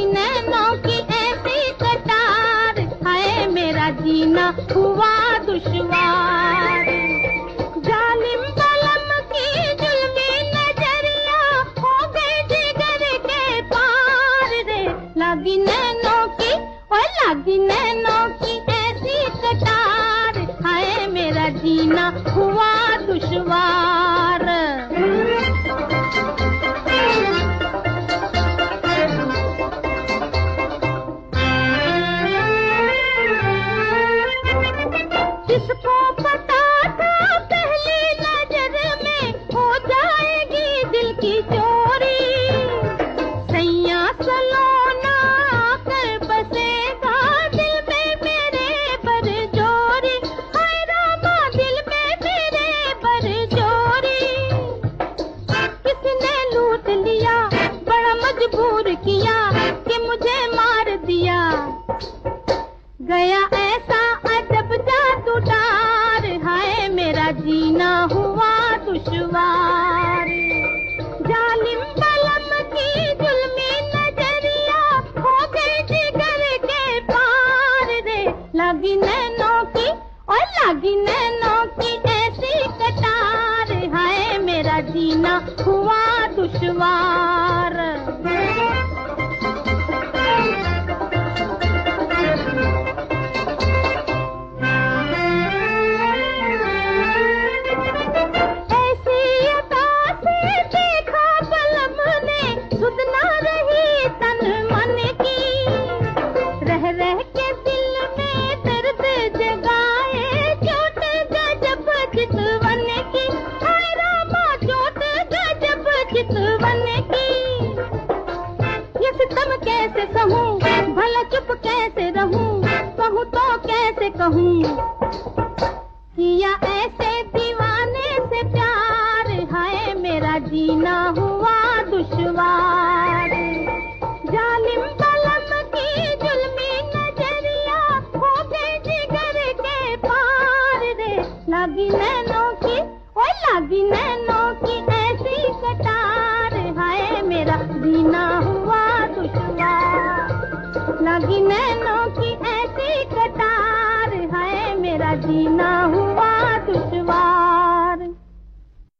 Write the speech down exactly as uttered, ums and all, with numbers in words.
नैनों की ऐसी कटार, हाय मेरा जीना हुआ दुश्वार। जालिम बलम की जुल्मी नजरिया हो गई जिगर के पार रे। लगी नैनों की और लगी नैनों की ऐसी कटार, हाय मेरा जीना हुआ दुश्वार। जिसको पता था पहली नजर में हो जाएगी दिल की चोरी, सैया सलोना आकर बसेगा दिल में मेरे बरजोरी। हाय रामा दिल में मेरे बरजोरी। किसने लूट लिया बड़ा मजबूर किया कि मुझे मार दिया, गया ऐसा अजब जादू डार, हाय मेरा जीना हुआ दुश्वार। जालिम बलम की जुल्मी नजरिया हो गई जिगर के पार रे। लगी नैनों की और लगी नैनों की ऐसी कटार, हाय मेरा जीना हुआ दुश्वार। कैसे कहूँ भला चुप कैसे रहूँ, कहूँ तो कैसे कहूँ, किया ऐसे दीवाने से प्यार, हाय मेरा जीना हुआ दुश्वार। जालिम बलम की जुल्मी नजरिया हो गई जिगर के पार रे। लगी नैनों की ओए लगी नैनों की ऐसी कटार, हाय मेरा जीना हुआ दुश्वार। लगी नैनों की ऐसी कटार, हाय मेरा जीना हुआ